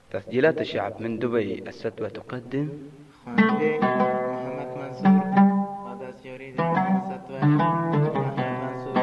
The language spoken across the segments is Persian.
تسجيلات الشعب من دبي الستوى تقدم خواننده محمد منصور قادس يريد الستوى محمد منصور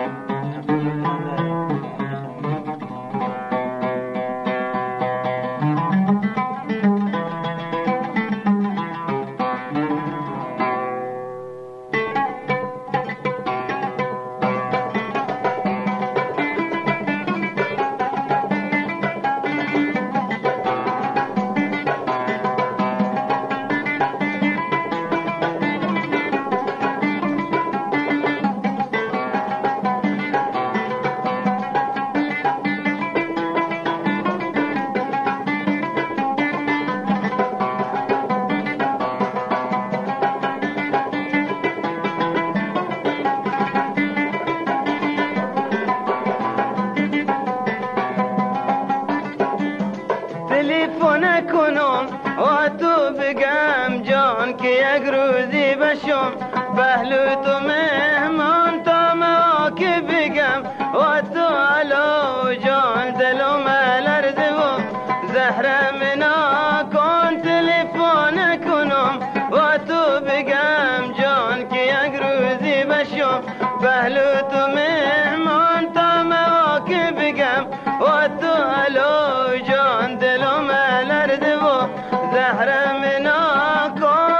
تليفونك ونوم واتو بقام جون كي يقروزي بشوم بهلوت مهمون تو مواكب بقام واتو علو جون دلو مالردو زهرة مناكون تليفونك ونوم واتو بقام جون كي يقروزي بشوم بهلوت مهمون تو مواكب بقام واتو علو جون دلو مالردو زهرة مناكون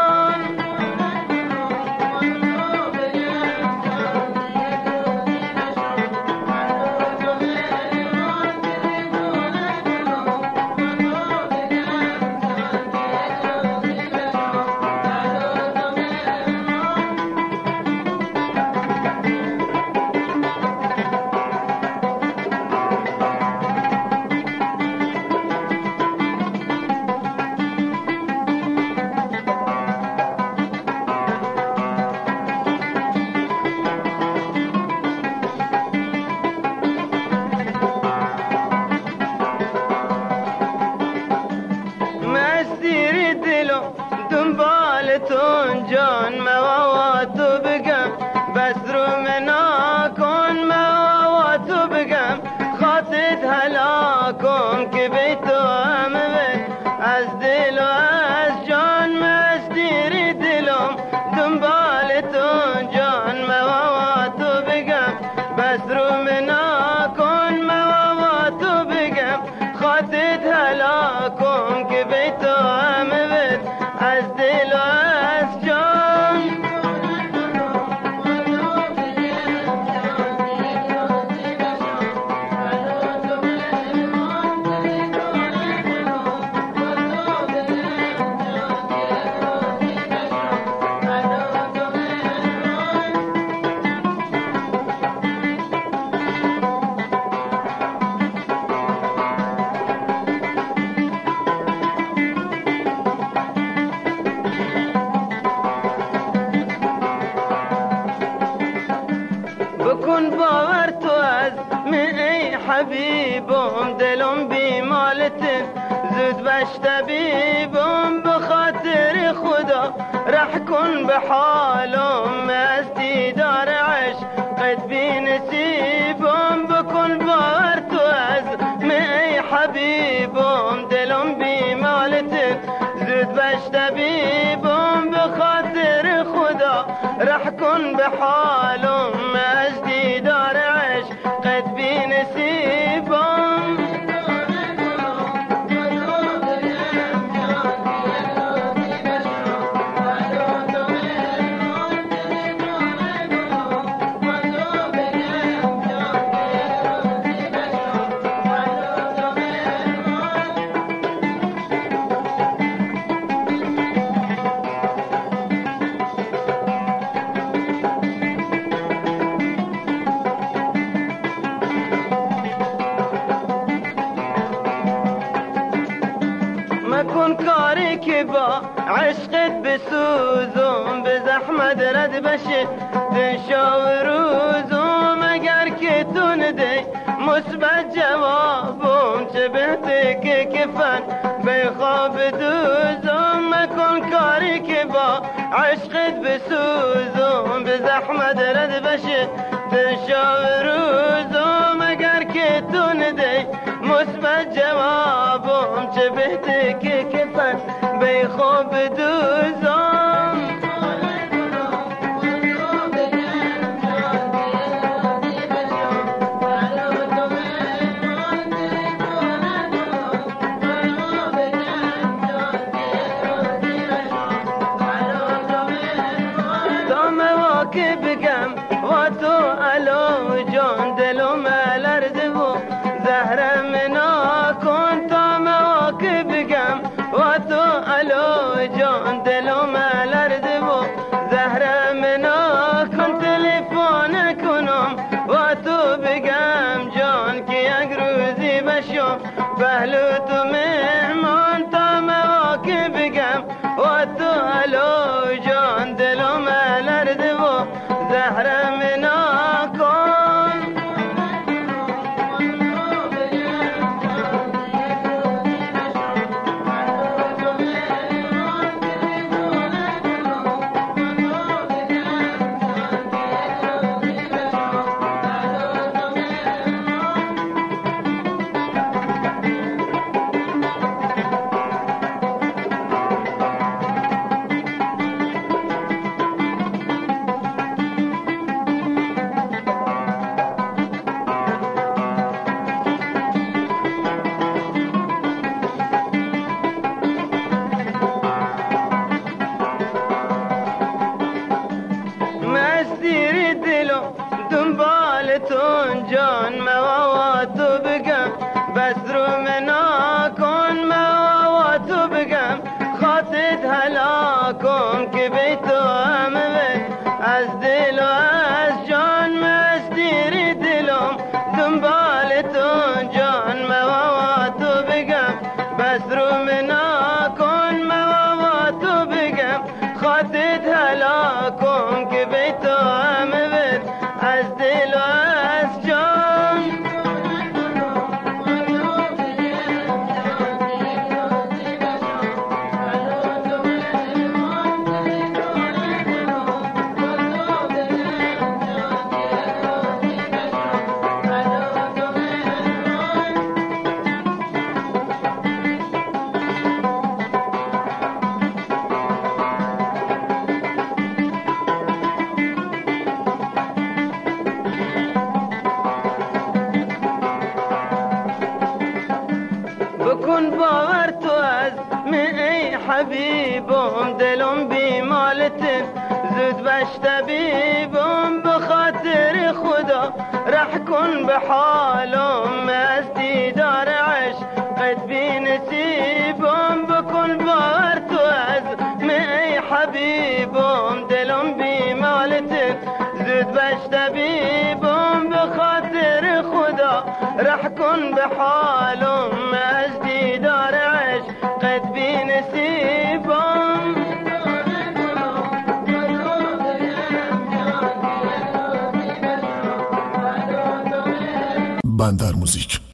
دنبالتون جان مواواتو بگم بسرو مناکن مواواتو بگم خاطت هلاکم که بیتو همه از دل و از جان مستیری دلم دنبالتون جان مواواتو بگم بسرو مناکن مواواتو بگم خاطت هلاکم که بیتو همه از دل و از جان بکن باور تو از من ای حبیبم دلم بی مالتن زود باش طبیبم بخاطر خدا رح کن به حالم از دیدار عشقت بی نصیبم بکن باور تو از من ای حبیبم دلم بی مالتن زود باش طبیبم بخاطر خدا رح کن به حالم از دیدار عشقت بی نصیبم مکن کاری که با عشقت بسوزم به زحمت رد بشه دنشا و روزم اگر که تو نده مثبت جوابم چه بهته که کفن به خواب دوزم مکن کاری که با عشقت بسوزم به زحمت رد بشه دنشا و روزم اگر که تو نده مثبت جوابم چه بهتك كفر بيخوب دوزم بقم واتو الو جون دلو مالردبو زهره منا كنت مواكب بقم واتو الو جون دلو مالردبو زهره منا كنت تليفون كنوم واتو بقم جون كي اقروزي بشوف بهلوتو مهمان تا مواكب بقم واتو الو جون دلو مالردبو زهره منا کن دنبالتون جان مواتو بگم بس رو منا کن مواتو بگم خاطت هلاکم که بیتو همه از دل و از جان مستیری دلم دنبالتون جان مواتو بگم بس رو منا کن مواتو بگم خاطت هلاکم که بیتو همه از دل و از جان بکن باور تو از من ای حبیبم دلم بی مالتن زود باش طبیبم بخاطر خدا رح کن به حالم از دیدار عشقت بی نصیبم بکن باور تو از من ای حبیبم دلم بی مالتن زود باش طبیبم بخاطر خدا رح کن به حالم از دیدار عشقت بی نصیبم بندر موزیک